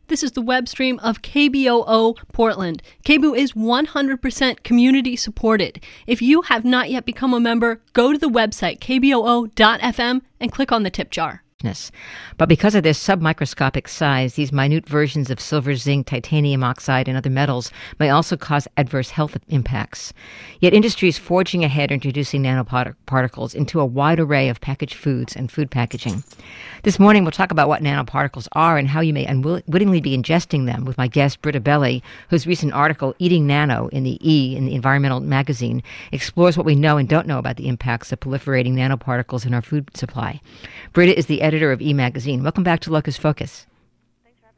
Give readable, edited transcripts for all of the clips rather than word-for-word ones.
This is the web stream of KBOO Portland. KBOO is 100% community supported. If you have not yet become a member, go to the website kboo.fm and click on the tip jar. But because of their submicroscopic size, these minute versions of silver, zinc, titanium oxide, and other metals may also cause adverse health impacts. Yet industry is forging ahead, introducing nanoparticles into a wide array of packaged foods and food packaging. This morning, we'll talk about what nanoparticles are and how you may unwittingly be ingesting them with my guest, Britta Belli, whose recent article, Eating Nano, in the Environmental Magazine, explores what we know and don't know about the impacts of proliferating nanoparticles in our food supply. Britta is the editor of E-Magazine. Welcome back to Locus Focus. Thanks for having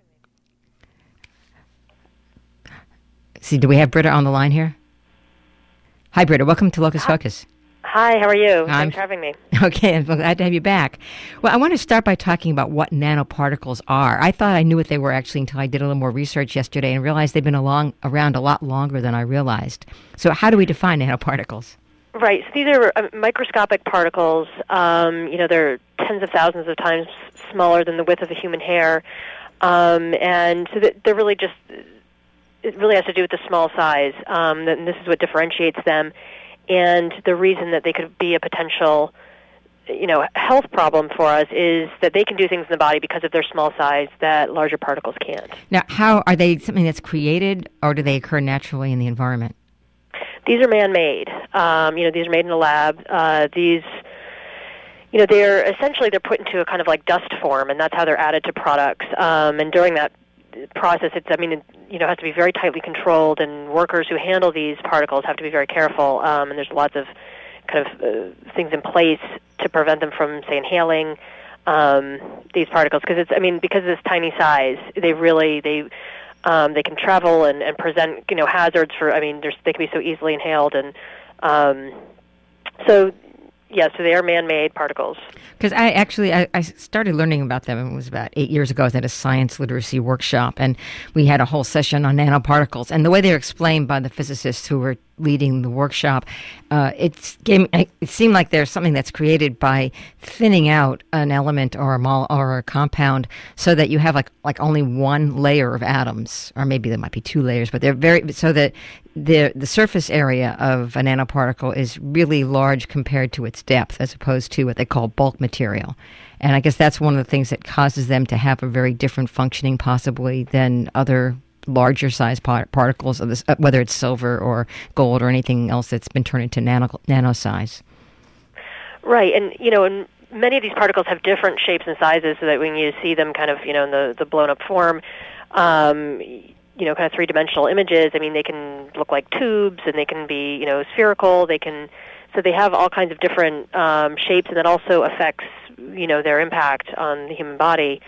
me. See, do we have Britta on the line here? Hi, Britta. Welcome to Locus Focus. Hi, how are you? Thanks for having me. Okay, I'm glad to have you back. Well, I want to start by talking about what nanoparticles are. I thought I knew what they were actually until I did a little more research yesterday and realized they've been around a lot longer than I realized. So how do we define nanoparticles? Right, so these are microscopic particles. They're tens of thousands of times smaller than the width of a human hair. And so they're really just, it really has to do with the small size. And this is what differentiates them. And the reason that they could be a potential, health problem for us is that they can do things in the body because of their small size that larger particles can't. Now, how are they something that's created, or do they occur naturally in the environment? These are man-made. These are made in a lab. They're put into a kind of like dust form, and that's how they're added to products. And during that process, it has to be very tightly controlled, and workers who handle these particles have to be very careful. And there's lots of kind of things in place to prevent them from, say, inhaling these particles, because because of this tiny size, they can travel and present hazards for. They can be so easily inhaled, and so they are man-made particles. Because I started learning about them, it was about 8 years ago. I was at a science literacy workshop, and we had a whole session on nanoparticles. And the way they were explained by the physicists who were leading the workshop, it seemed like there's something that's created by thinning out an element or a compound so that you have like only one layer of atoms, or maybe there might be two layers, but they're so that the surface area of a nanoparticle is really large compared to its depth, as opposed to what they call bulk material. And I guess that's one of the things that causes them to have a very different functioning, possibly, than other larger size particles, of this, whether it's silver or gold or anything else that's been turned into nano size. Right, and many of these particles have different shapes and sizes, so that when you see them kind of in the blown up form, kind of three-dimensional images, they can look like tubes, and they can be spherical. So they have all kinds of different shapes, and that also affects their impact on the human body.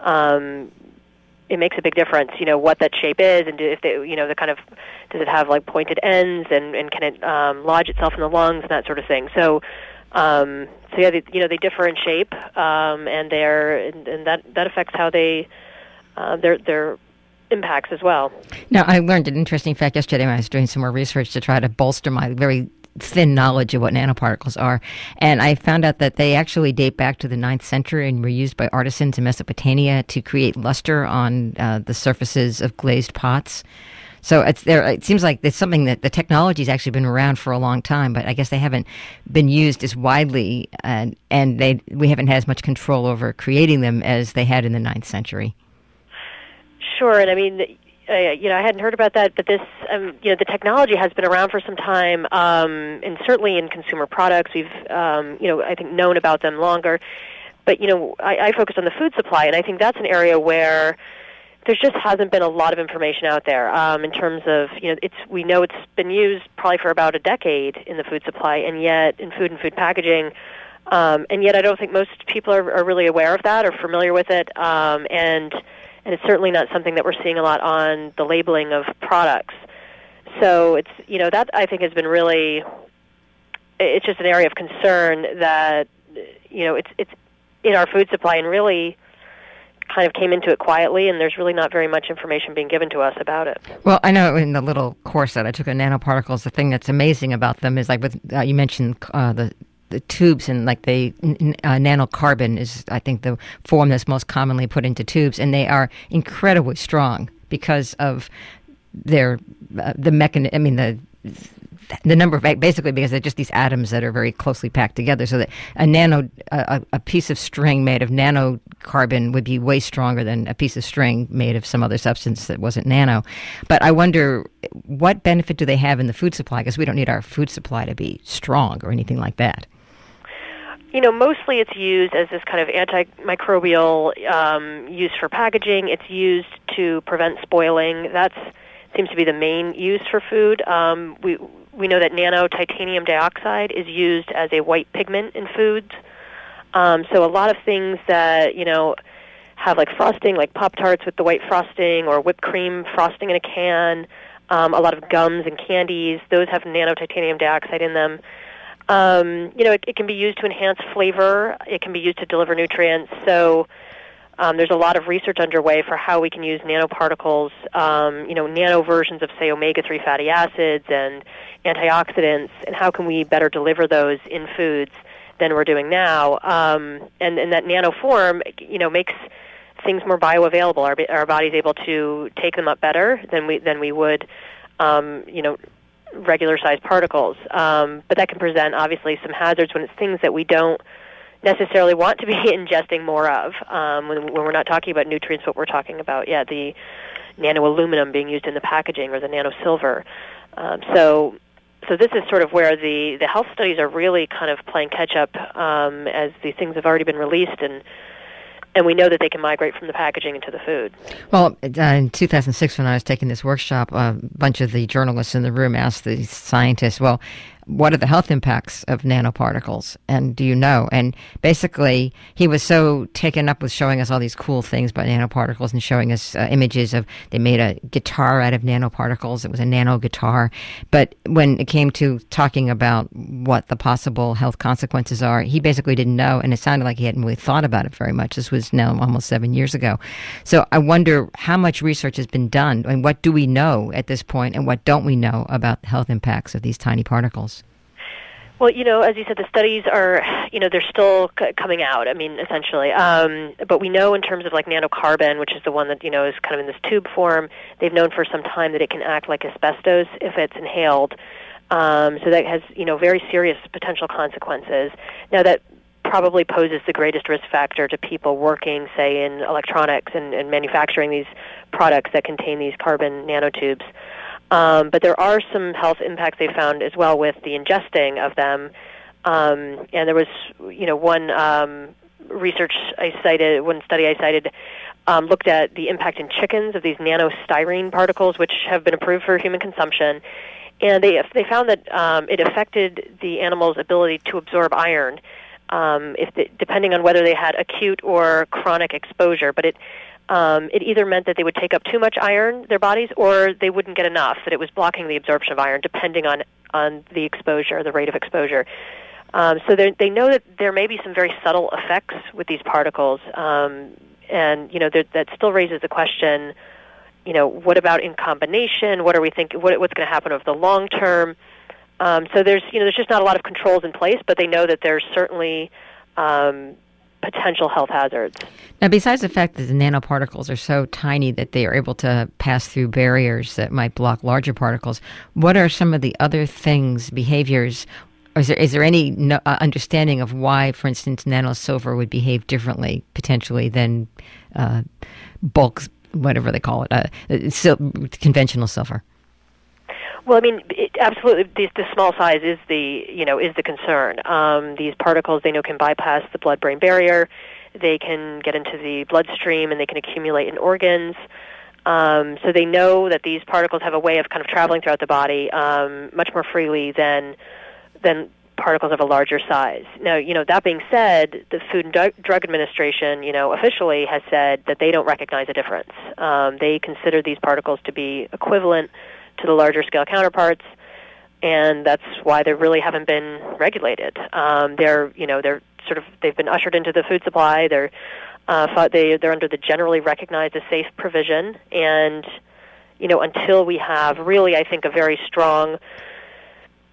It makes a big difference, what that shape is, and if they, the kind of, does it have like pointed ends, and can it lodge itself in the lungs, and that sort of thing. So, they differ in shape, and that affects how they their impacts as well. Now, I learned an interesting fact yesterday when I was doing some more research to try to bolster my very thin knowledge of what nanoparticles are, and I found out that they actually date back to the 9th century and were used by artisans in Mesopotamia to create luster on the surfaces of glazed pots. So it seems like it's something that the technology's actually been around for a long time, but I guess they haven't been used as widely, and we haven't had as much control over creating them as they had in the 9th century. Sure, and I hadn't heard about that, but this, the technology has been around for some time, and certainly in consumer products, we've, I think known about them longer. But, I focus on the food supply, and I think that's an area where there just hasn't been a lot of information out there in terms of, we know it's been used probably for about a decade in the food supply, and yet in food and food packaging, and yet I don't think most people are really aware of that or familiar with it, and it's certainly not something that we're seeing a lot on the labeling of products. So it's, that I think has been really, it's just an area of concern that, it's in our food supply and really kind of came into it quietly, and there's really not very much information being given to us about it. Well, I know in the little course that I took on nanoparticles, the thing that's amazing about them is like with, you mentioned the the tubes and like nanocarbon is, I think, the form that's most commonly put into tubes, and they are incredibly strong because of their the mechanism. I mean the number of, basically because they're just these atoms that are very closely packed together, so that a piece of string made of nanocarbon would be way stronger than a piece of string made of some other substance that wasn't nano. But I wonder, what benefit do they have in the food supply? Because we don't need our food supply to be strong or anything like that. Mostly it's used as this kind of antimicrobial use for packaging. It's used to prevent spoiling. That seems to be the main use for food. We know that nano-titanium dioxide is used as a white pigment in foods. So a lot of things that, have like frosting, like Pop-Tarts with the white frosting or whipped cream frosting in a can, a lot of gums and candies, those have nano-titanium dioxide in them. It can be used to enhance flavor. It can be used to deliver nutrients. So there's a lot of research underway for how we can use nanoparticles, nano versions of, say, omega-3 fatty acids and antioxidants, and how can we better deliver those in foods than we're doing now. And that nano form, makes things more bioavailable. Our body's able to take them up better than we would, regular-sized particles. But that can present, obviously, some hazards when it's things that we don't necessarily want to be ingesting more of. When we're not talking about nutrients, what we're talking about, the nano-aluminum being used in the packaging or the nano-silver. So this is sort of where the health studies are really kind of playing catch-up as these things have already been released, and we know that they can migrate from the packaging into the food. Well, in 2006, when I was taking this workshop, a bunch of the journalists in the room asked the scientists, well, what are the health impacts of nanoparticles? And do you know? And basically, he was so taken up with showing us all these cool things about nanoparticles and showing us images of, they made a guitar out of nanoparticles. It was a nano guitar. But when it came to talking about what the possible health consequences are, he basically didn't know. And it sounded like he hadn't really thought about it very much. This was now almost 7 years ago. So I wonder how much research has been done, and what do we know at this point, and what don't we know about the health impacts of these tiny particles? Well, as you said, the studies are, they're still coming out, essentially. But we know in terms of like nanocarbon, which is the one that, is kind of in this tube form, they've known for some time that it can act like asbestos if it's inhaled. So that has, very serious potential consequences. Now, that probably poses the greatest risk factor to people working, say, in electronics and manufacturing these products that contain these carbon nanotubes. But there are some health impacts they found as well with the ingesting of them. And there was, one study I cited looked at the impact in chickens of these nanostyrene particles, which have been approved for human consumption. And they found that it affected the animal's ability to absorb iron, depending on whether they had acute or chronic exposure. But it either meant that they would take up too much iron, their bodies, or they wouldn't get enough, that it was blocking the absorption of iron, depending on the exposure, the rate of exposure. So they know that there may be some very subtle effects with these particles, and that still raises the question, what about in combination? What are we thinking? What's going to happen over the long term? So there's just not a lot of controls in place, but they know that there's certainly potential health hazards. Now, besides the fact that the nanoparticles are so tiny that they are able to pass through barriers that might block larger particles, what are some of the other things, behaviors, or is there any understanding of why, for instance, nanosilver would behave differently, potentially, than bulk, whatever they call it, conventional silver? Well, absolutely, the small size is the concern. These particles, they know, can bypass the blood-brain barrier. They can get into the bloodstream, and they can accumulate in organs. So they know that these particles have a way of kind of traveling throughout the body much more freely than particles of a larger size. Now, that being said, the Food and Drug Administration, officially has said that they don't recognize a difference. They consider these particles to be equivalent to the larger scale counterparts, and that's why they really haven't been regulated. They've been ushered into the food supply. They're under the generally recognized as safe provision, and until we have really, I think, a very strong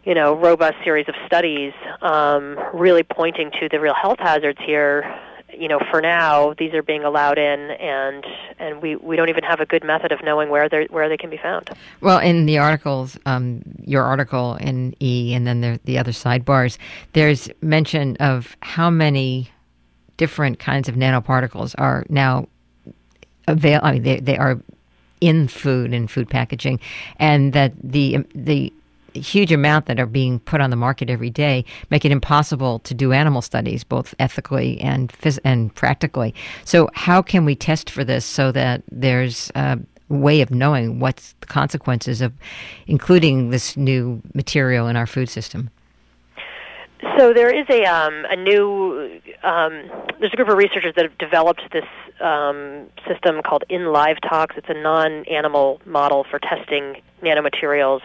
robust series of studies really pointing to the real health hazards here. For now, these are being allowed in, and we don't even have a good method of knowing where they can be found. Well, in the articles, your article in E, and then the other sidebars, there's mention of how many different kinds of nanoparticles are now available. I mean, they are in food and food packaging, and that the huge amount that are being put on the market every day make it impossible to do animal studies, both ethically and practically. So how can we test for this so that there's a way of knowing what's the consequences of including this new material in our food system? So there is a new there's a group of researchers that have developed this system called InLiveTox. It's a non-animal model for testing nanomaterials.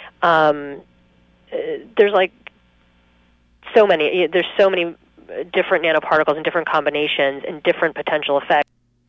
There's so many different nanoparticles and different combinations and different potential effects.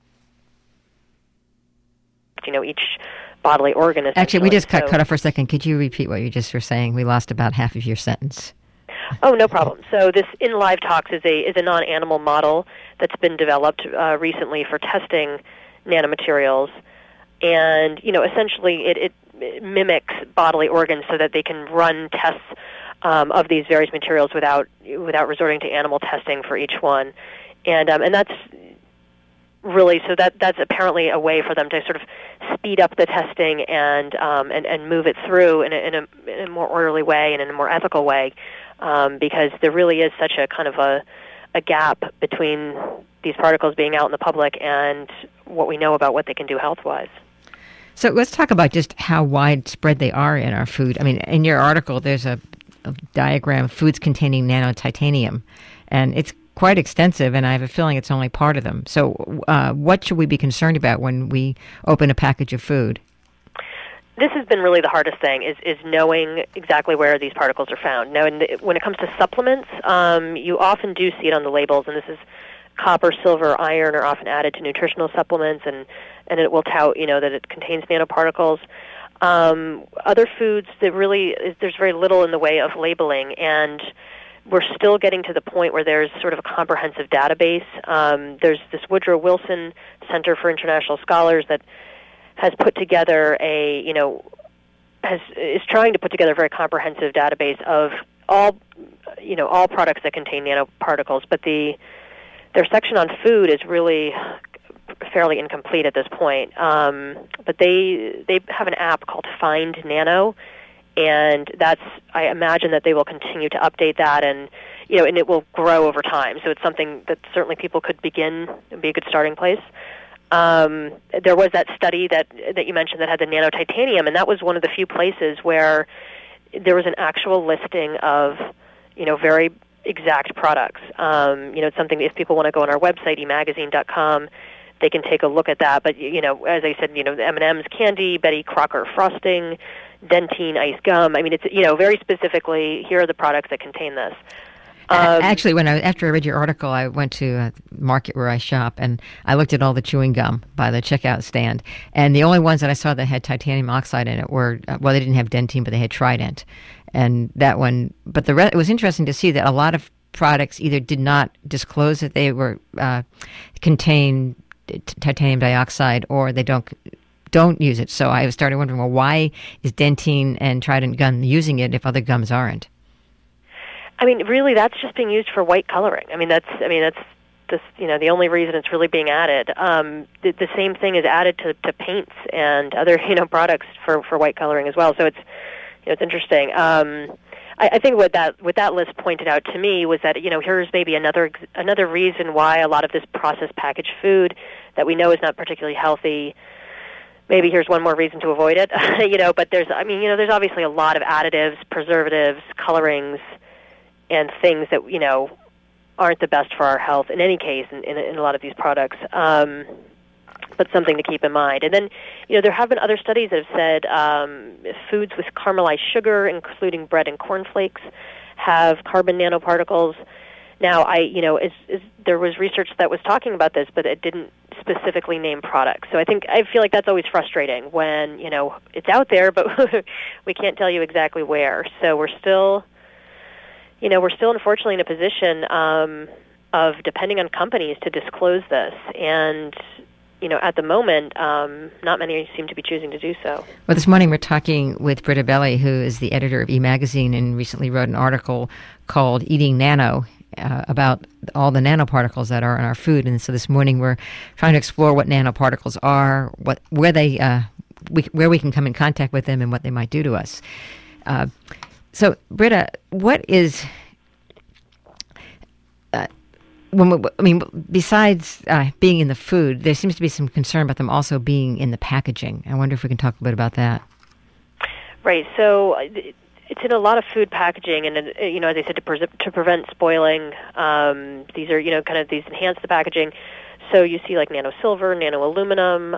Each bodily organ. Actually, we just cut off for a second. Could you repeat what you just were saying? We lost about half of your sentence. Oh, no problem. So this InLiveTox is a non-animal model that's been developed recently for testing nanomaterials, and essentially it mimics bodily organs so that they can run tests of these various materials without resorting to animal testing for each one, and that's really that's apparently a way for them to sort of speed up the testing and move it through in a more orderly way and in a more ethical way, because there really is such a kind of a gap between these particles being out in the public and what we know about what they can do health-wise. So let's talk about just how widespread they are in our food. I mean, in your article, there's a diagram of foods containing nanotitanium, and it's quite extensive, and I have a feeling it's only part of them. So what should we be concerned about when we open a package of food? This has been really the hardest thing, is knowing exactly where these particles are found. Now, when it comes to supplements, you often do see it on the labels, and this is copper, silver, iron are often added to nutritional supplements, and it will tout, that it contains nanoparticles. Other foods, there's very little in the way of labeling, and we're still getting to the point where there's sort of a comprehensive database. There's this Woodrow Wilson Center for International Scholars that has put together is trying to put together a very comprehensive database of all products that contain nanoparticles, but their section on food is really fairly incomplete at this point. But they have an app called Find Nano, and I imagine that they will continue to update that, and it will grow over time. So it's something that certainly people could begin and be a good starting place. There was that study that you mentioned that had the nanotitanium, and that was one of the few places where there was an actual listing of very exact products. It's something, if people want to go on our website, emagazine.com, they can take a look at that. But, as I said, the M&M's candy, Betty Crocker frosting, Dentyne ice gum. I mean, it's, very specifically, here are the products that contain this. Actually, after I read your article, I went to a market where I shop, and I looked at all the chewing gum by the checkout stand. And the only ones that I saw that had titanium oxide in it were, they didn't have Dentyne, but they had Trident. And that one, but it was interesting to see that a lot of products either did not disclose that they were contain titanium dioxide, or they don't use it. So I started wondering, well, why is Dentyne and Trident gum using it if other gums aren't? I mean, really, that's just being used for white coloring. That's the only reason it's really being added. The same thing is added to paints and other products for white coloring as well. So it's interesting. I think what that list pointed out to me was that here's maybe another reason why a lot of this processed packaged food that we know is not particularly healthy. Maybe here's one more reason to avoid it. But there's obviously a lot of additives, preservatives, colorings, and things that aren't the best for our health in any case in a lot of these products. But something to keep in mind. And then, there have been other studies that have said foods with caramelized sugar, including bread and cornflakes, have carbon nanoparticles. Now, there was research that was talking about this, but it didn't specifically name products. So I feel like that's always frustrating when, it's out there, but we can't tell you exactly where. So we're still unfortunately in a position of depending on companies to disclose this. And, at the moment, not many seem to be choosing to do so. Well, this morning we're talking with Britta Belli, who is the editor of eMagazine and recently wrote an article called Eating Nano, about all the nanoparticles that are in our food. And so this morning we're trying to explore what nanoparticles are, where we can come in contact with them and what they might do to us. So, Britta, what is... besides being in the food, there seems to be some concern about them also being in the packaging. I wonder if we can talk a bit about that. Right. So it's in a lot of food packaging, and as I said, to prevent spoiling. These are kind of these enhance the packaging. So you see like nano silver, nano aluminum,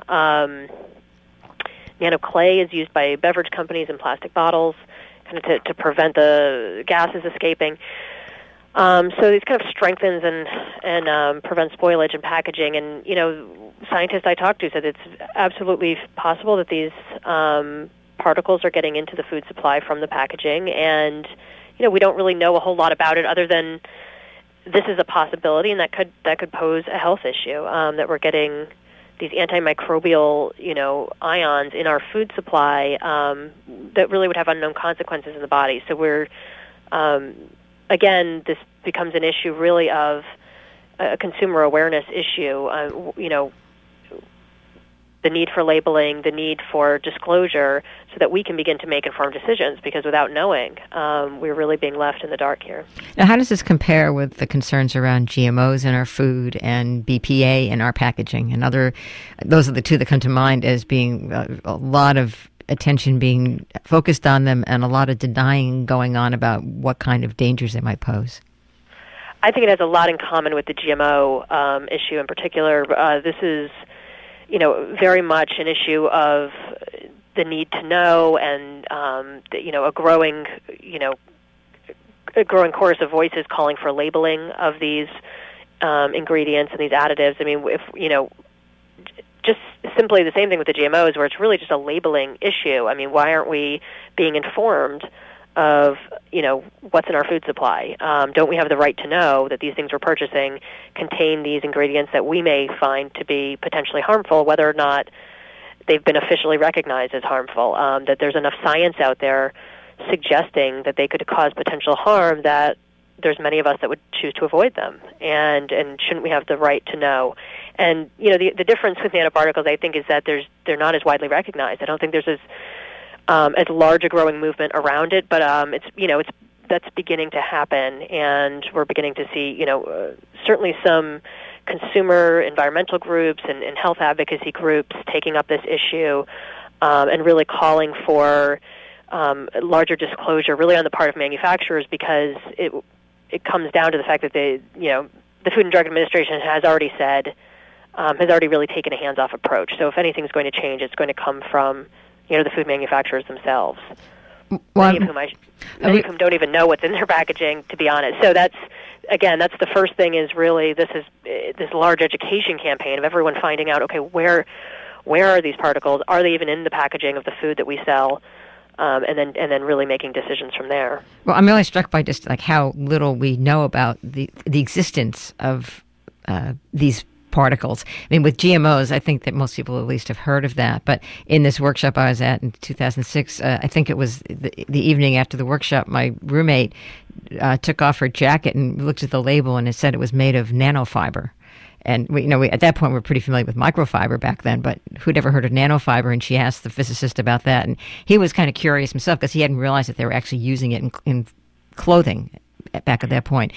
nano clay is used by beverage companies in plastic bottles, kind of to prevent the gases escaping. So this kind of strengthens and prevents spoilage in packaging. And scientists I talked to said it's absolutely possible that these particles are getting into the food supply from the packaging, and we don't really know a whole lot about it other than this is a possibility, and that could pose a health issue, that we're getting these antimicrobial ions in our food supply that really would have unknown consequences in the body. So we're again, this becomes an issue really of a consumer awareness issue. The need for labeling, the need for disclosure, so that we can begin to make informed decisions, because without knowing, we're really being left in the dark here. Now, how does this compare with the concerns around GMOs in our food and BPA in our packaging? And those are the two that come to mind as being a lot of attention being focused on them and a lot of denying going on about what kind of dangers they might pose. I think it has a lot in common with the GMO issue in particular. This is very much an issue of the need to know, and a growing chorus of voices calling for labeling of these ingredients and these additives. I mean, if just simply the same thing with the GMOs, where it's really just a labeling issue. I mean, why aren't we being informed of what's in our food supply? Don't we have the right to know that these things we're purchasing contain these ingredients that we may find to be potentially harmful, whether or not they've been officially recognized as harmful? That there's enough science out there suggesting that they could cause potential harm that there's many of us that would choose to avoid them, and shouldn't we have the right to know? And the difference with nanoparticles, I think, is that they're not as widely recognized. I don't think there's as large a growing movement around it, but that's beginning to happen, and we're beginning to see certainly some consumer environmental groups and health advocacy groups taking up this issue, and really calling for larger disclosure, really on the part of manufacturers, because it comes down to the fact that the Food and Drug Administration has already said, has already really taken a hands-off approach. So if anything's going to change, it's going to come from the food manufacturers themselves. Many of whom don't even know what's in their packaging, to be honest. So that's the first thing, is really this large education campaign of everyone finding out, okay, where are these particles? Are they even in the packaging of the food that we sell? And then really making decisions from there. Well, I'm really struck by just like how little we know about the existence of these particles. I mean, with GMOs, I think that most people at least have heard of that. But in this workshop I was at in 2006, I think it was the evening after the workshop, my roommate took off her jacket and looked at the label, and it said it was made of nanofiber. And we at that point, we were pretty familiar with microfiber back then, but who'd ever heard of nanofiber? And she asked the physicist about that, and he was kind of curious himself because he hadn't realized that they were actually using it in clothing back at that point.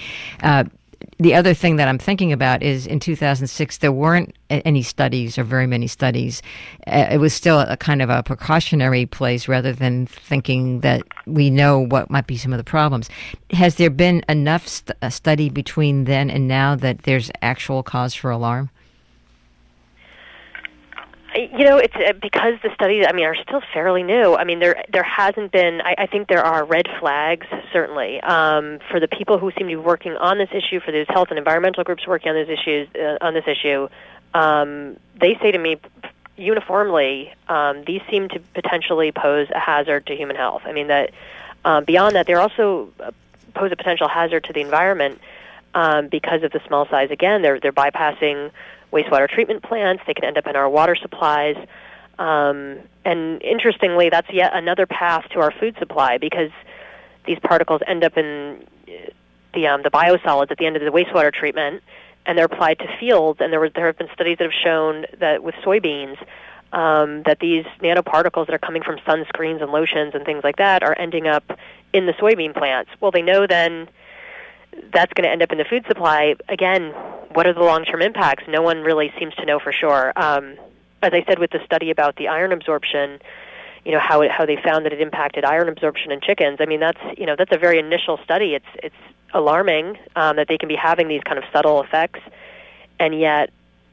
The other thing that I'm thinking about is in 2006, there weren't any studies or very many studies. It was still a kind of a precautionary place rather than thinking that we know what might be some of the problems. Has there been enough study between then and now that there's actual cause for alarm? It's because the studies, are still fairly new. There hasn't been. I think there are red flags, certainly, for the people who seem to be working on this issue, for those health and environmental groups working on those issues, on this issue. They say to me uniformly, these seem to potentially pose a hazard to human health. That beyond that, they also pose a potential hazard to the environment because of the small size. Again, they're bypassing wastewater treatment plants. They can end up in our water supplies. And interestingly, that's yet another path to our food supply, because these particles end up in the biosolids at the end of the wastewater treatment, and they're applied to fields. And there have been studies that have shown that with soybeans, that these nanoparticles that are coming from sunscreens and lotions and things like that are ending up in the soybean plants. Well, they know then that's going to end up in the food supply. Again, what are the long-term impacts? No one really seems to know for sure. As I said with the study about the iron absorption, how they found that it impacted iron absorption in chickens. That's a very initial study. It's alarming that they can be having these kind of subtle effects, and yet,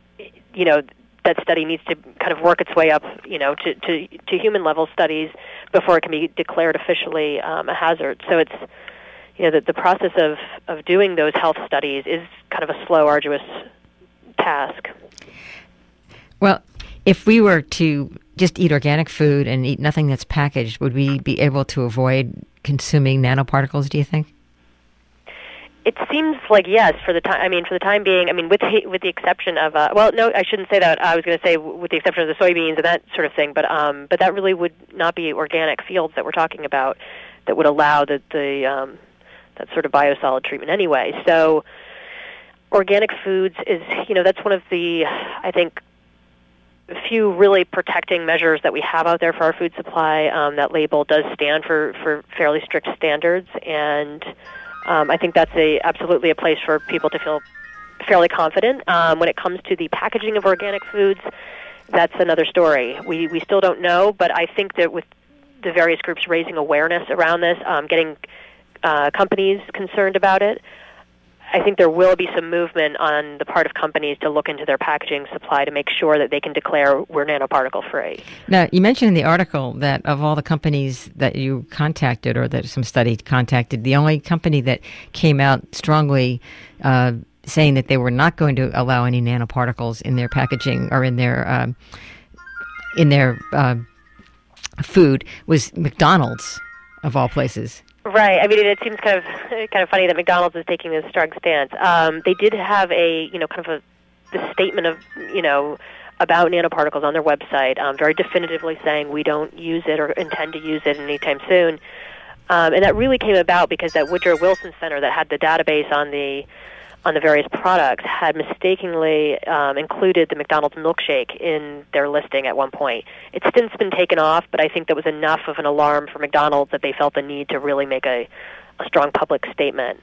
that study needs to kind of work its way up, to human level studies before it can be declared officially a hazard. So it's the process of doing those health studies is kind of a slow, arduous task. Well, if we were to just eat organic food and eat nothing that's packaged, would we be able to avoid consuming nanoparticles, do you think? It seems like yes, for the time. For the time being. With the exception of no, I shouldn't say that. I was going to say with the exception of the soybeans and that sort of thing. But that really would not be organic fields that we're talking about that would allow that sort of biosolid treatment anyway. So organic foods is that's one of the, I think, few really protecting measures that we have out there for our food supply. That label does stand for fairly strict standards, and I think that's absolutely a place for people to feel fairly confident. When it comes to the packaging of organic foods, that's another story. We still don't know, but I think that with the various groups raising awareness around this, getting companies concerned about it, I think there will be some movement on the part of companies to look into their packaging supply to make sure that they can declare we're nanoparticle free. Now, you mentioned in the article that of all the companies that you contacted or that some study contacted, the only company that came out strongly saying that they were not going to allow any nanoparticles in their packaging or in their food was McDonald's, of all places. Right. It seems kind of funny that McDonald's is taking this strong stance. They did have a the statement of about nanoparticles on their website, very definitively saying we don't use it or intend to use it anytime soon. And that really came about because that Woodrow Wilson Center that had the database on the various products had mistakenly included the McDonald's milkshake in their listing at one point. It's since been taken off, but I think that was enough of an alarm for McDonald's that they felt the need to really make a strong public statement.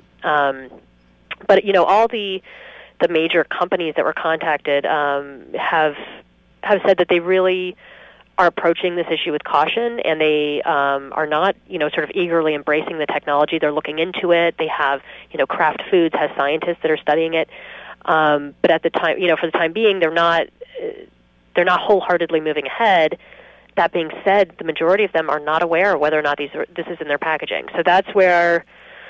But all the major companies that were contacted have said that they really are approaching this issue with caution, and they are not, sort of eagerly embracing the technology. They're looking into it. They have, Kraft Foods has scientists that are studying it. But at the time, for the time being, they're not wholeheartedly moving ahead. That being said, the majority of them are not aware of whether or not this is in their packaging. So that's where,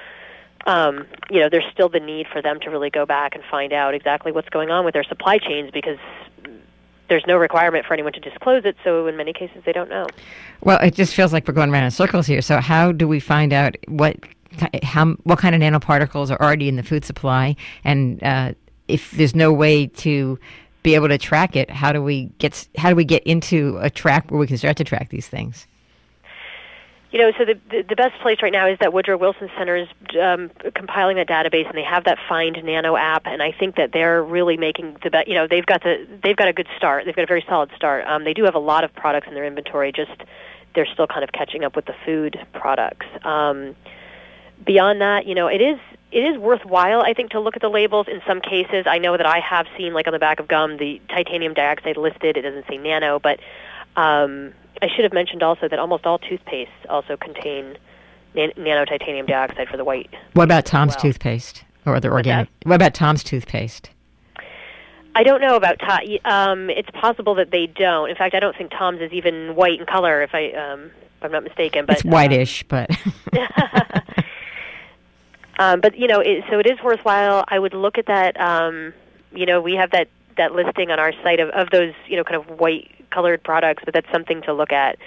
there's still the need for them to really go back and find out exactly what's going on with their supply chains, because there's no requirement for anyone to disclose it, so in many cases they don't know. Well, it just feels like we're going around in circles here. So how do we find out what kind of nanoparticles are already in the food supply? And if there's no way to be able to track it, how do we get into a track where we can start to track these things? So the best place right now is that Woodrow Wilson Center is compiling that database, and they have that Find Nano app, and I think that they're really making the best. They've got a good start. They've got a very solid start. They do have a lot of products in their inventory. Just they're still kind of catching up with the food products. Beyond that, it is worthwhile, I think, to look at the labels. In some cases, I know that I have seen, like on the back of gum, the titanium dioxide listed. It doesn't say nano, but I should have mentioned also that almost all toothpastes also contain nano titanium dioxide for the white. What about Tom's toothpaste or the organic? What about Tom's toothpaste? I don't know about Tom. It's possible that they don't. In fact, I don't think Tom's is even white in color, if I'm not mistaken. But it's whitish, but. But so it is worthwhile. I would look at that. We have that listing on our site of those kind of white colored products, but that's something to look at.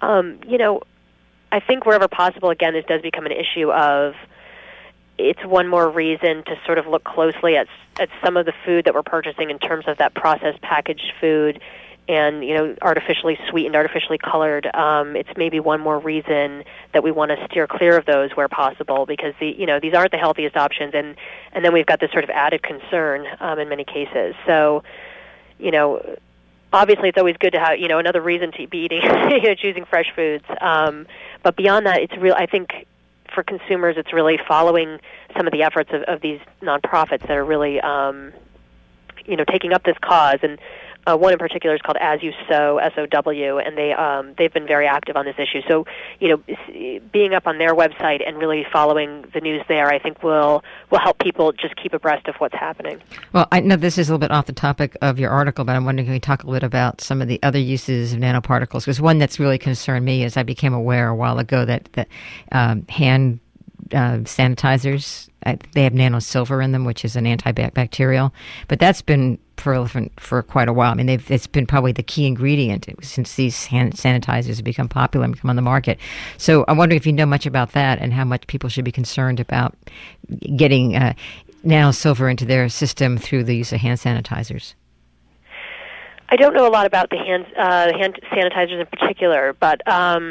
I think wherever possible, again, this does become an issue of. It's one more reason to sort of look closely at some of the food that we're purchasing in terms of that processed packaged food and, artificially sweetened, artificially colored. It's maybe one more reason that we want to steer clear of those where possible because, these aren't the healthiest options. And then we've got this sort of added concern in many cases. So, obviously it's always good to have, another reason to be eating, choosing fresh foods. But beyond that, it's real. I think for consumers, it's really following some of the efforts of these nonprofits that are really, taking up this cause. And one in particular is called As You Sow, SOW, and they've been very active on this issue. So, being up on their website and really following the news there, I think will help people just keep abreast of what's happening. Well, I know this is a little bit off the topic of your article, but I'm wondering if you talk a little bit about some of the other uses of nanoparticles. Because one that's really concerned me is I became aware a while ago that hand sanitizers, they have nanosilver in them, which is an antibacterial, but that's been proliferant for quite a while. I mean, it's been probably the key ingredient since these hand sanitizers have become popular and come on the market. So I'm wondering if you know much about that and how much people should be concerned about getting nanosilver into their system through the use of hand sanitizers. I don't know a lot about the hand sanitizers in particular, but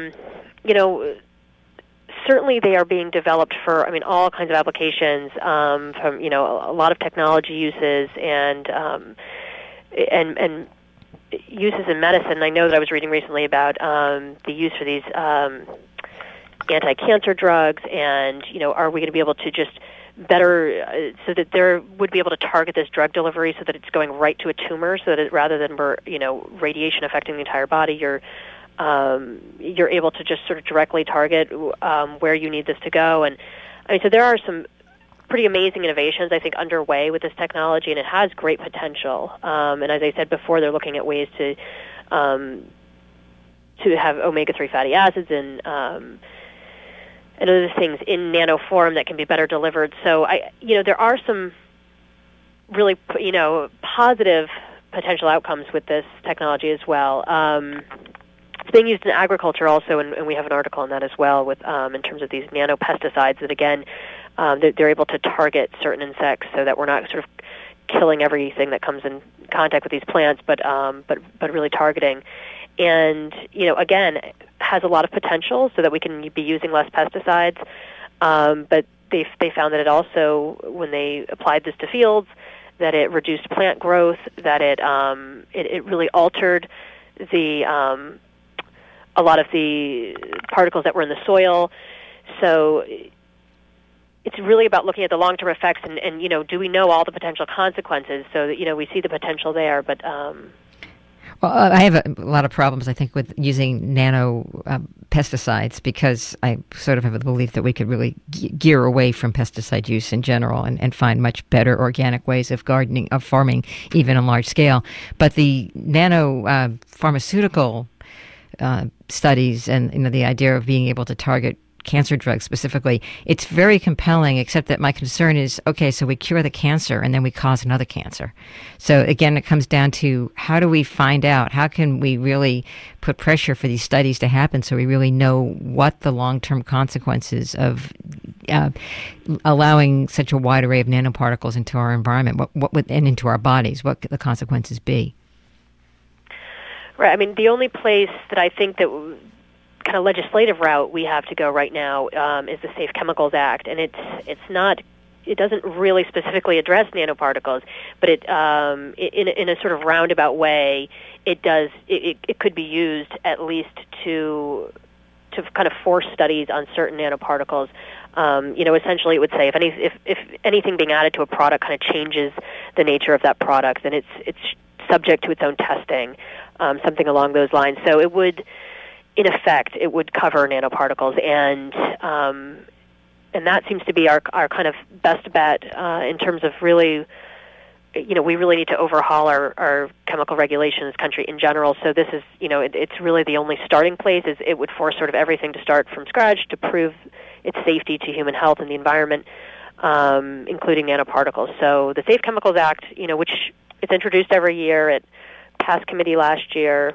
certainly they are being developed for, all kinds of applications, from, a lot of technology uses and uses in medicine. I know that I was reading recently about the use for these anti-cancer drugs and, are we going to be able to just better, so that there would be able to target this drug delivery so that it's going right to a tumor so that rather than, radiation affecting the entire body, you're able to just sort of directly target where you need this to go. And so there are some pretty amazing innovations, I think, underway with this technology, and it has great potential. And as I said before, they're looking at ways to have omega-3 fatty acids and other things in nano form that can be better delivered. So there are some really positive potential outcomes with this technology as well. It's being used in agriculture also, and we have an article on that as well with in terms of these nanopesticides that, again, they're able to target certain insects so that we're not sort of killing everything that comes in contact with these plants, but really targeting. And, again, has a lot of potential so that we can be using less pesticides. But they found that it also, when they applied this to fields, that it reduced plant growth, that it really altered the a lot of the particles that were in the soil. So it's really about looking at the long-term effects and do we know all the potential consequences so that, we see the potential there. But well, I have a lot of problems, I think, with using nano pesticides because I sort of have the belief that we could really gear away from pesticide use in general and find much better organic ways of gardening, of farming, even on large scale. But the nano pharmaceutical studies and the idea of being able to target cancer drugs specifically, it's very compelling, except that my concern is, okay, so we cure the cancer and then we cause another cancer. So again, it comes down to how do we find out, how can we really put pressure for these studies to happen so we really know what the long-term consequences of allowing such a wide array of nanoparticles into our environment, and into our bodies, what the consequences be. Right. The only place that I think that kind of legislative route we have to go right now is the Safe Chemicals Act, and it doesn't really specifically address nanoparticles, but it in a sort of roundabout way, it does. It could be used at least to kind of force studies on certain nanoparticles. Essentially, it would say if anything being added to a product kind of changes the nature of that product, then it's subject to its own testing, something along those lines. So it would. In effect, it would cover nanoparticles, and that seems to be our kind of best bet in terms of really we really need to overhaul our chemical regulation in this country in general. So this is, it's really the only starting place. Is it would force sort of everything to start from scratch to prove its safety to human health and the environment, including nanoparticles. So the Safe Chemicals Act, which it's introduced every year, it passed committee last year.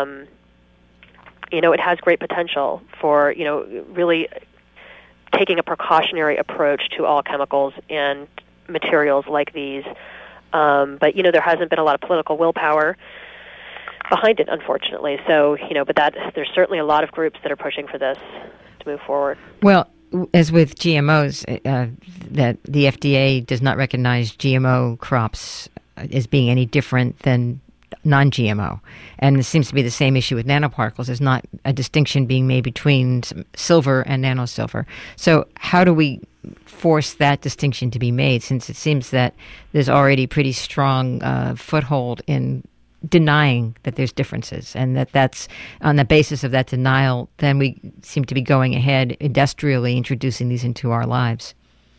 It has great potential for, really taking a precautionary approach to all chemicals and materials like these. But, there hasn't been a lot of political willpower behind it, unfortunately. So, but there's certainly a lot of groups that are pushing for this to move forward. Well, as with GMOs, that the FDA does not recognize GMO crops as being any different than non-GMO. And it seems to be the same issue with nanoparticles. There's not a distinction being made between silver and nanosilver. So how do we force that distinction to be made, since it seems that there's already pretty strong foothold in denying that there's differences, and that's on the basis of that denial, then we seem to be going ahead industrially introducing these into our lives?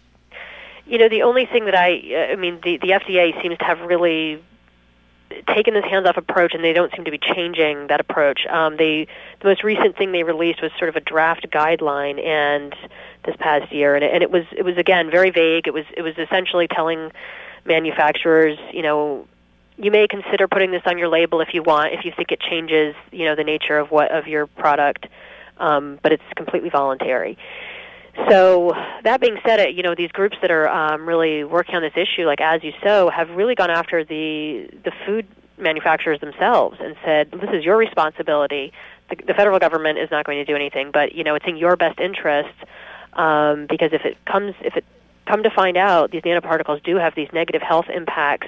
The only thing that the FDA seems to have really taken this hands-off approach, and they don't seem to be changing that approach. The most recent thing they released was sort of a draft guideline, and this past year, and it was again very vague. It was essentially telling manufacturers, you may consider putting this on your label if you want, if you think it changes, the nature of your product, but it's completely voluntary. So that being said, these groups that are really working on this issue, like As You Sow, have really gone after the food manufacturers themselves and said, this is your responsibility. The federal government is not going to do anything, but it's in your best interest, because if it come to find out these nanoparticles do have these negative health impacts,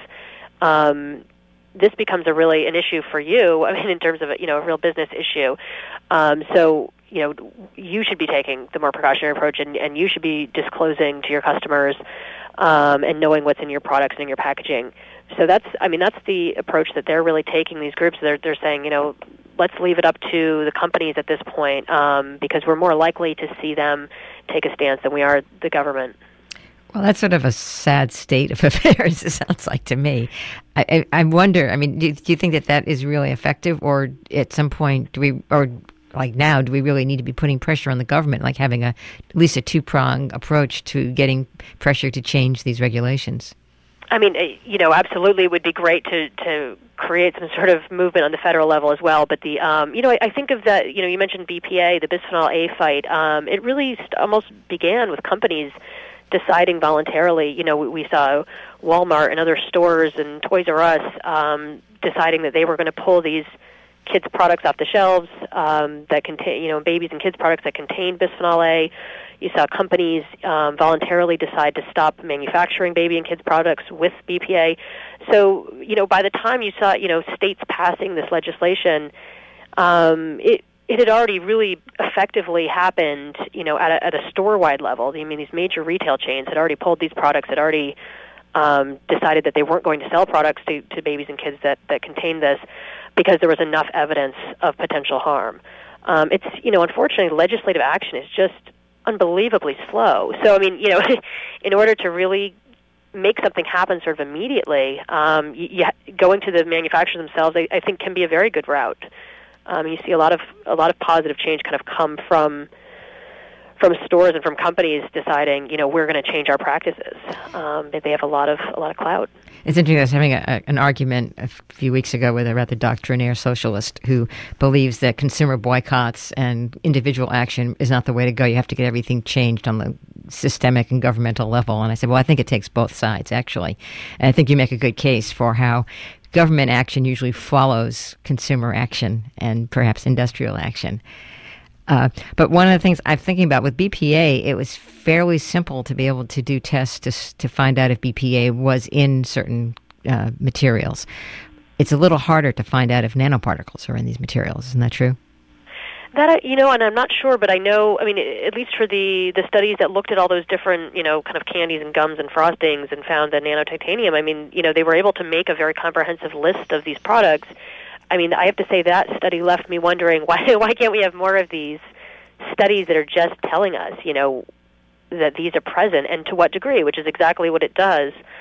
this becomes an issue for you. I mean, in terms of a real business issue. So you should be taking the more precautionary approach, and you should be disclosing to your customers and knowing what's in your products and in your packaging. So that's the approach that they're really taking. These groups, they're saying, let's leave it up to the companies at this point, because we're more likely to see them take a stance than we are the government. Well, that's sort of a sad state of affairs, it sounds like to me. I wonder, do you think that is really effective, or at some point do we really need to be putting pressure on the government, like having at least a two-prong approach to getting pressure to change these regulations? Absolutely, it would be great to create some sort of movement on the federal level as well. But I think of that. You mentioned BPA, the bisphenol A fight. It really almost began with companies deciding voluntarily. We saw Walmart and other stores and Toys R Us deciding that they were going to pull these kids' products off the shelves that contain, babies and kids' products that contain bisphenol A. You saw companies voluntarily decide to stop manufacturing baby and kids' products with BPA. So, by the time you saw, states passing this legislation, it had already really effectively happened, at a store-wide level. These major retail chains had already pulled these products, had already decided that they weren't going to sell products to babies and kids that contained this, because there was enough evidence of potential harm. It's, unfortunately, legislative action is just unbelievably slow. So, in order to really make something happen sort of immediately, going to the manufacturers themselves, I think, can be a very good route. You see a lot of positive change kind of come from stores and from companies deciding, we're going to change our practices. They have a lot of clout. It's interesting. I was having an argument a few weeks ago with a rather doctrinaire socialist who believes that consumer boycotts and individual action is not the way to go. You have to get everything changed on the systemic and governmental level. And I said, well, I think it takes both sides, actually. And I think you make a good case for how government action usually follows consumer action and perhaps industrial action. But one of the things I'm thinking about with BPA, it was fairly simple to be able to do tests to find out if BPA was in certain materials. It's a little harder to find out if nanoparticles are in these materials. Isn't that true? That, and I'm not sure, but I know, at least for the studies that looked at all those different, kind of candies and gums and frostings and found the nanotitanium, they were able to make a very comprehensive list of these products. I have to say that study left me wondering, why can't we have more of these studies that are just telling us, that these are present and to what degree, which is exactly what it does.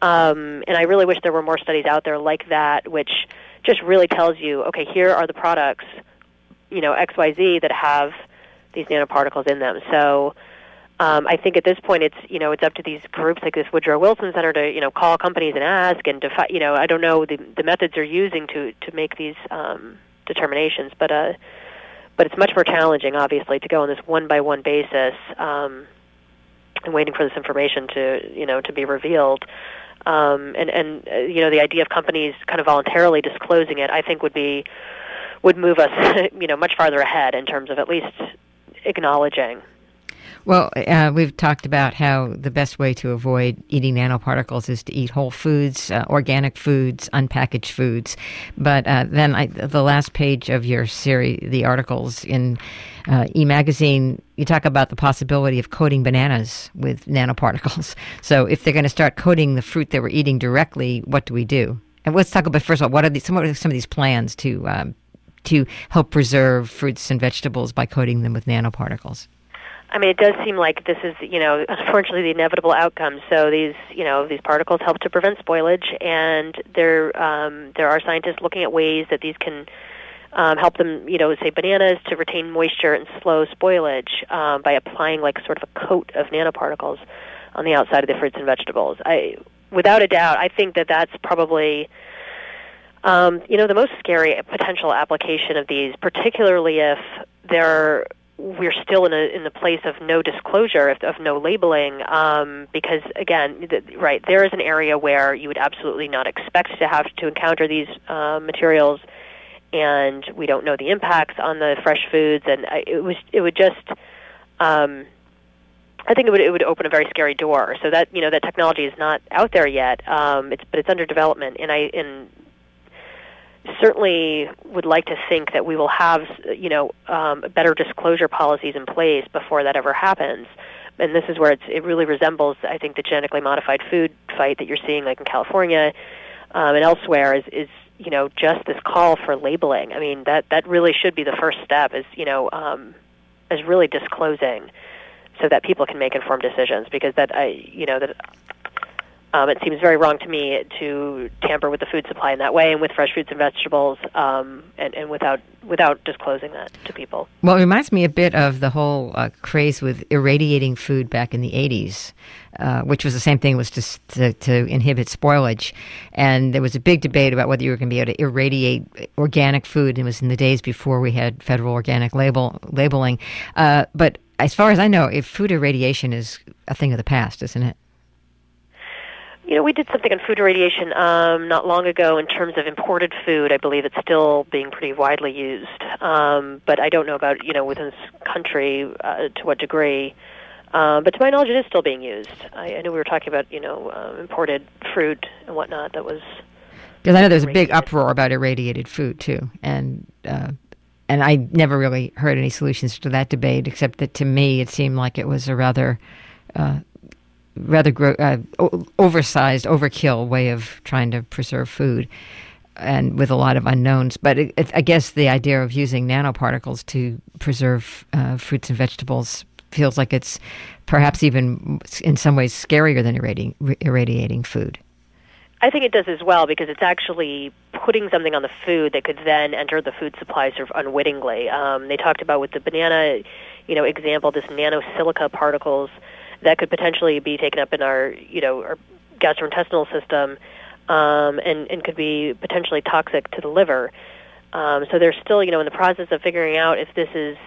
And I really wish there were more studies out there like that, which just really tells you, okay, here are the products, XYZ that have these nanoparticles in them. So I think at this point it's up to these groups like this Woodrow Wilson Center to call companies and ask and I don't know the methods they're using to make these determinations, but it's much more challenging, obviously, to go on this one-by-one basis and waiting for this information to be revealed. And the idea of companies kind of voluntarily disclosing it, I think, would move us much farther ahead in terms of at least acknowledging. Well, we've talked about how the best way to avoid eating nanoparticles is to eat whole foods, organic foods, unpackaged foods. But then the last page of your series, the articles in eMagazine, you talk about the possibility of coating bananas with nanoparticles. So if they're going to start coating the fruit that we're eating directly, what do we do? And let's talk about, first of all, what are some of these plans to help preserve fruits and vegetables by coating them with nanoparticles? I mean, it does seem like this is, unfortunately, the inevitable outcome. So these particles help to prevent spoilage, and there are scientists looking at ways that these can help them, say bananas, to retain moisture and slow spoilage by applying like sort of a coat of nanoparticles on the outside of the fruits and vegetables. Without a doubt, I think that that's probably the most scary potential application of these, particularly if we're still in the place of no disclosure, of no labeling, because again, there is an area where you would absolutely not expect to have to encounter these materials, and we don't know the impacts on the fresh foods, and it would just. I think it would open a very scary door. So that that technology is not out there yet, but it's under development, and certainly would like to think that we will have better disclosure policies in place before that ever happens. And this is where it really resembles, I think, the genetically modified food fight that you're seeing, like in California and elsewhere, is just this call for labeling. I mean, that really should be the first step, is really disclosing, so that people can make informed decisions. Because it seems very wrong to me to tamper with the food supply in that way, and with fresh fruits and vegetables, and without disclosing that to people. Well, it reminds me a bit of the whole craze with irradiating food back in the 80s, which was the same thing, was to inhibit spoilage. And there was a big debate about whether you were going to be able to irradiate organic food. It was in the days before we had federal organic labeling. But as far as I know, food irradiation is a thing of the past, isn't it? We did something on food irradiation not long ago in terms of imported food. I believe it's still being pretty widely used, but I don't know about within this country to what degree. But to my knowledge, it is still being used. I know we were talking about imported fruit and whatnot. That was because I know there's a big uproar about irradiated food too, and I never really heard any solutions to that debate, except that to me it seemed like it was a rather oversized, overkill way of trying to preserve food, and with a lot of unknowns. But I guess the idea of using nanoparticles to preserve fruits and vegetables feels like it's perhaps even in some ways scarier than irradiating food. I think it does as well, because it's actually putting something on the food that could then enter the food supply sort of unwittingly. They talked about with the banana, example, this nanosilica particles that could potentially be taken up in our gastrointestinal system, and could be potentially toxic to the liver. So they're still, in the process of figuring out if this is,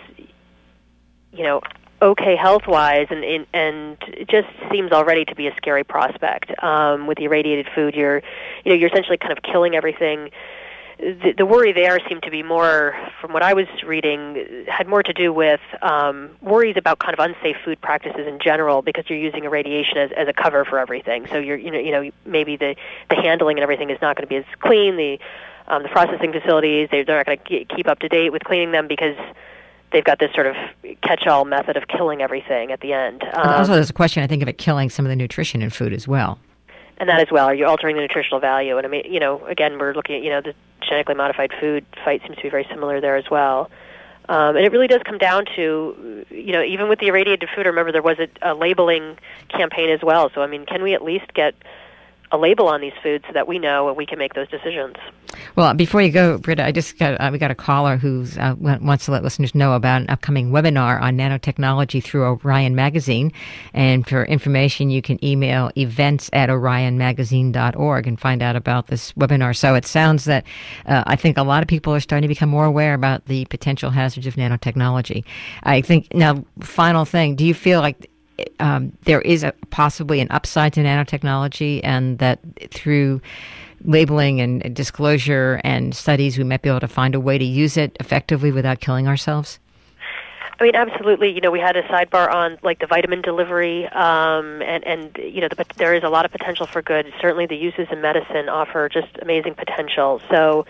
okay health-wise, and it just seems already to be a scary prospect. With the irradiated food, you're essentially kind of killing everything. The worry there seemed to be more, from what I was reading, had more to do with worries about kind of unsafe food practices in general, because you're using irradiation as a cover for everything. So you're maybe the handling and everything is not going to be as clean. The processing facilities, they're not going to keep up to date with cleaning them, because they've got this sort of catch-all method of killing everything at the end. Also, there's a question, I think, of it killing some of the nutrition in food as well. And that as well. Are you altering the nutritional value? And I mean, again, we're looking at, the genetically modified food fight seems to be very similar there as well. And it really does come down to, even with the irradiated food, remember there was a labeling campaign as well. So, I mean, can we at least get a label on these foods so that we know and we can make those decisions. Well, before you go, Britta, we got a caller who wants to let listeners know about an upcoming webinar on nanotechnology through Orion Magazine. And for information, you can email events@orionmagazine.org and find out about this webinar. So it sounds that I think a lot of people are starting to become more aware about the potential hazards of nanotechnology. I think, now, final thing, do you feel like there is possibly an upside to nanotechnology, and that through labeling and disclosure and studies we might be able to find a way to use it effectively without killing ourselves? I mean, absolutely. We had a sidebar on like the vitamin delivery, and there is a lot of potential for good. Certainly, the uses in medicine offer just amazing potential. So,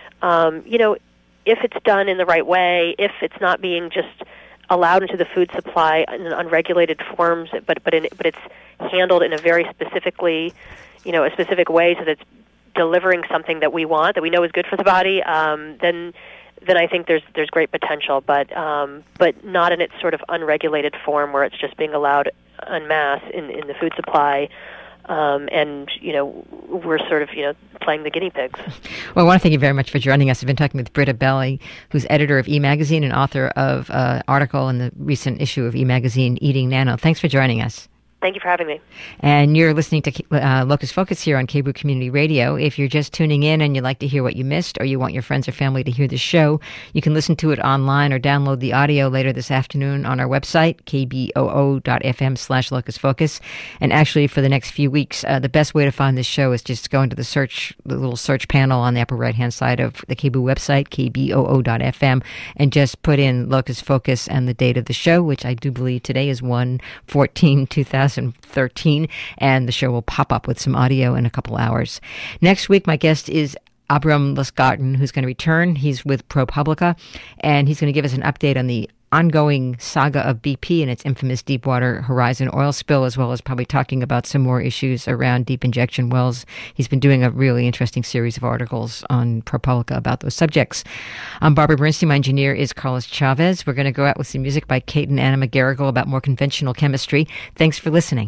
if it's done in the right way, if it's not being just allowed into the food supply in unregulated forms, but it's handled in a very specifically, a specific way, so that it's delivering something that we want, that we know is good for the body, then I think there's great potential, but not in its sort of unregulated form where it's just being allowed en masse in the food supply. And we're sort of playing the guinea pigs. Well, I want to thank you very much for joining us. I've been talking with Britta Belli, who's editor of E-Magazine and author of an article in the recent issue of E-Magazine, Eating Nano. Thanks for joining us. Thank you for having me. And you're listening to Locus Focus here on KBOO Community Radio. If you're just tuning in and you'd like to hear what you missed, or you want your friends or family to hear the show, you can listen to it online or download the audio later this afternoon on our website, kboo.fm/locusfocus. And actually, for the next few weeks, the best way to find this show is just go into the little search panel on the upper right-hand side of the KBOO website, kboo.fm, and just put in Locus Focus and the date of the show, which I do believe today is 1/14/2013, and the show will pop up with some audio in a couple hours. Next week, my guest is Abram Lustgarten, who's going to return. He's with ProPublica, and he's going to give us an update on the ongoing saga of BP and its infamous Deepwater Horizon oil spill, as well as probably talking about some more issues around deep injection wells. He's been doing a really interesting series of articles on ProPublica about those subjects. I'm Barbara Bernstein. My engineer is Carlos Chavez. We're going to go out with some music by Kate and Anna McGarrigle about more conventional chemistry. Thanks for listening.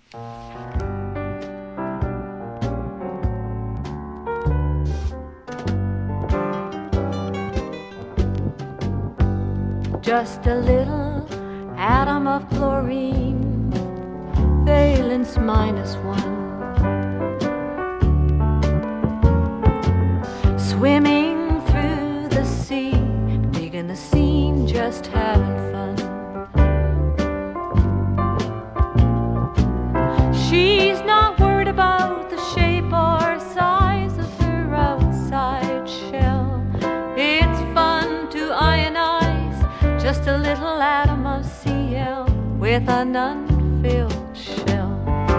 Just a little atom of chlorine, valence -1. Swimming through the sea, digging the scene, just having fun. She's not worried about the shape or size of her outside shell. It's fun to ionize just a little atom of Cl with an unfilled shell.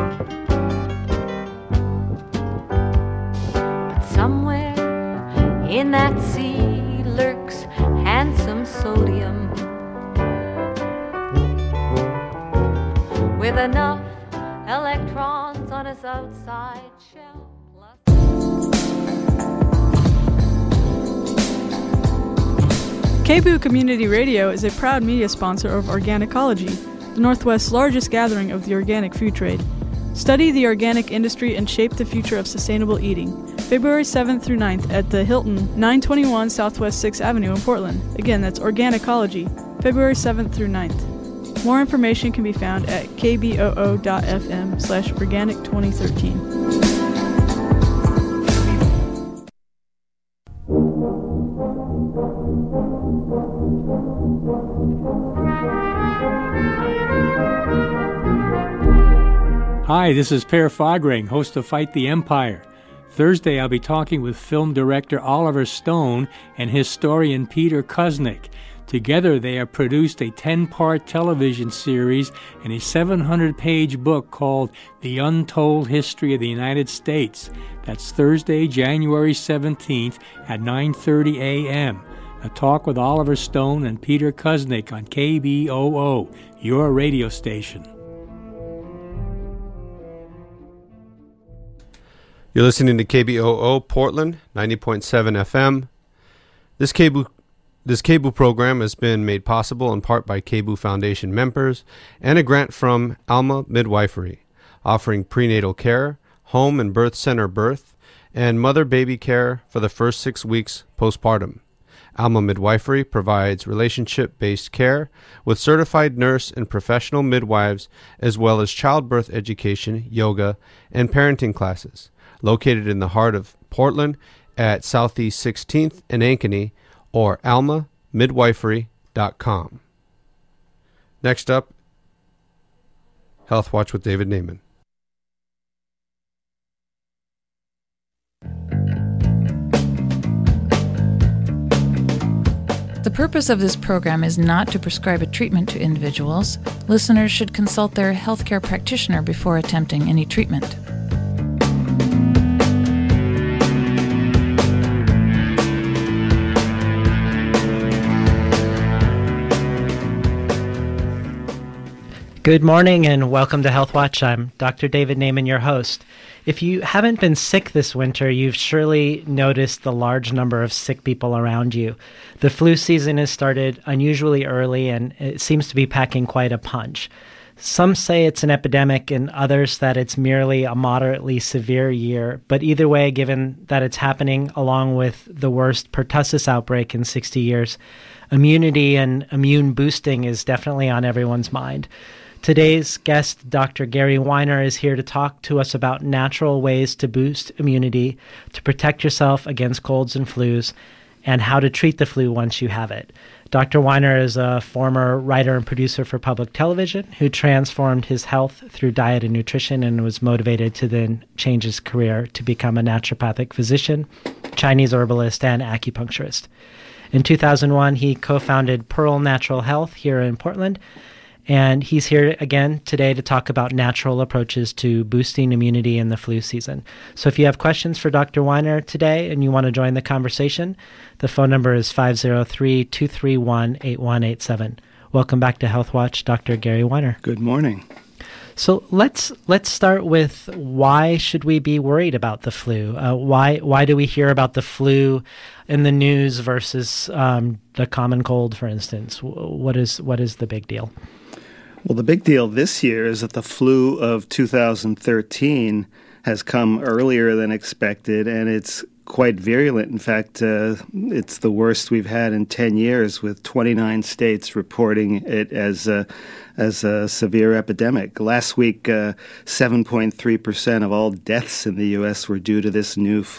But somewhere in that sea lurks handsome sodium, with enough electrons on his outside shell. KBOO Community Radio is a proud media sponsor of Organicology, the Northwest's largest gathering of the organic food trade. Study the organic industry and shape the future of sustainable eating. February 7th through 9th at the Hilton, 921 Southwest 6th Avenue in Portland. Again, that's Organicology, February 7th through 9th. More information can be found at kboo.fm/organic2013. Hi, this is Per Fogring, host of Fight the Empire. Thursday, I'll be talking with film director Oliver Stone and historian Peter Kuznick. Together, they have produced a 10-part television series and a 700-page book called The Untold History of the United States. That's Thursday, January 17th at 9:30 a.m. A talk with Oliver Stone and Peter Kuznick on KBOO, your radio station. You're listening to KBOO Portland, 90.7 FM. This KBOO program has been made possible in part by KBOO Foundation members and a grant from Alma Midwifery, offering prenatal care, home and birth center birth, and mother-baby care for the first 6 weeks postpartum. Alma Midwifery provides relationship-based care with certified nurse and professional midwives, as well as childbirth education, yoga, and parenting classes. Located in the heart of Portland at Southeast 16th and Ankeny, or almamidwifery.com. Next up, Health Watch with David Naiman. The purpose of this program is not to prescribe a treatment to individuals. Listeners should consult their healthcare practitioner before attempting any treatment. Good morning and welcome to Health Watch. I'm Dr. David Naiman, your host. If you haven't been sick this winter, you've surely noticed the large number of sick people around you. The flu season has started unusually early and it seems to be packing quite a punch. Some say it's an epidemic and others that it's merely a moderately severe year. But either way, given that it's happening along with the worst pertussis outbreak in 60 years, immunity and immune boosting is definitely on everyone's mind. Today's guest, Dr. Gary Weiner, is here to talk to us about natural ways to boost immunity, to protect yourself against colds and flus, and how to treat the flu once you have it. Dr. Weiner is a former writer and producer for public television who transformed his health through diet and nutrition and was motivated to then change his career to become a naturopathic physician, Chinese herbalist, and acupuncturist. In 2001, he co-founded Pearl Natural Health here in Portland, and he's here again today to talk about natural approaches to boosting immunity in the flu season. So if you have questions for Dr. Weiner today and you want to join the conversation, the phone number is 503-231-8187. Welcome back to Health Watch, Dr. Gary Weiner. Good morning. So let's start with why should we be worried about the flu? Why do we hear about the flu in the news versus the common cold, for instance? What is the big deal? Well, the big deal this year is that the flu of 2013 has come earlier than expected, and it's quite virulent. In fact, it's the worst we've had in 10 years, with 29 states reporting it as a severe epidemic. Last week, 7.3% of all deaths in the U.S. were due to this new